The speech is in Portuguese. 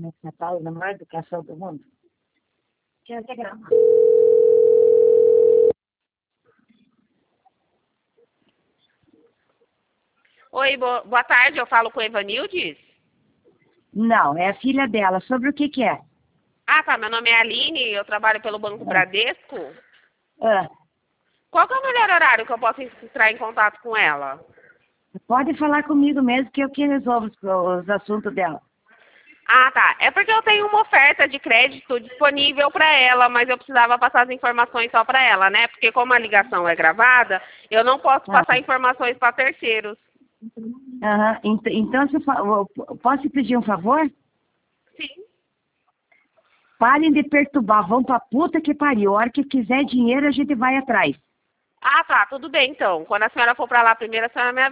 Natal, na maior educação do mundo. Quero até gravar. Oi, boa tarde, eu falo com Evanildes? Não, é a filha dela. Sobre o que é? Ah, tá, meu nome é Aline, eu trabalho pelo Banco Bradesco. Ah, Qual que é o melhor horário que eu posso entrar em contato com ela? pode falar comigo mesmo que eu que resolvo os assuntos dela. Ah, tá, é porque eu tenho uma oferta de crédito disponível para ela, mas eu precisava passar as informações só para ela, né? Porque como a ligação é gravada, eu não posso passar informações para terceiros. Aham. Então, posso pedir um favor? Sim. Parem de perturbar, vão pra puta que pariu. A hora que quiser dinheiro, a gente vai atrás. Ah, tá, tudo bem então. Quando a senhora for para lá primeiro, a senhora me